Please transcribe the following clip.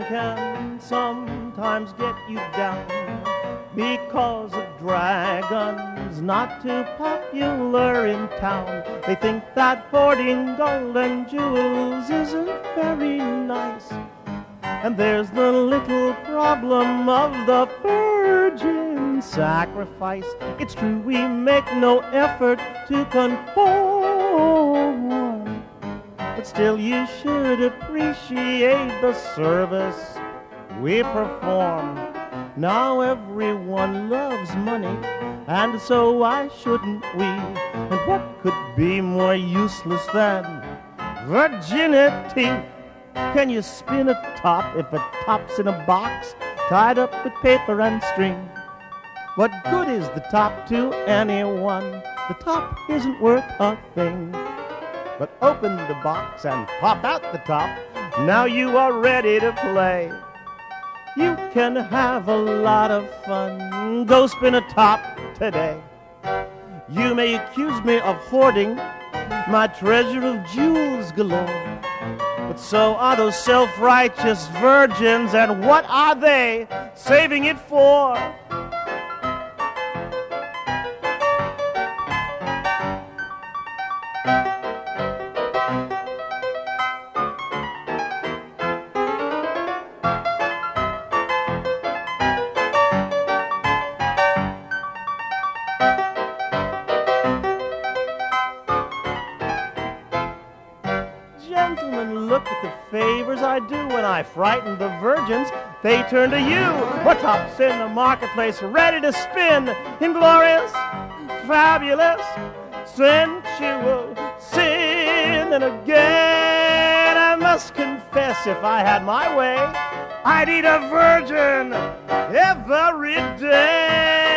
can sometimes get you down because a dragon's not too popular in town. They think that hoarding gold and jewels isn't very nice. And there's the little problem of the virgin sacrifice. It's true we make no effort to conform, but still you should appreciate the service we perform. Now everyone loves money, and so why shouldn't we? And what could be more useless than virginity? Can you spin a top if a top's in a box tied up with paper and string? What good is the top to anyone? The top isn't worth a thing. But open the box and pop out the top. Now you are ready to play. You can have a lot of fun. Go spin a top today. You may accuse me of hoarding my treasure of jewels galore, but so are those self-righteous virgins, and what are they saving it for? Gentlemen, look at the favors I do when I frighten the virgins. They turn to you. What top's in the marketplace, ready to spin in glorious, fabulous, sensual sin. And again, I must confess, if I had my way, I'd eat a virgin every day.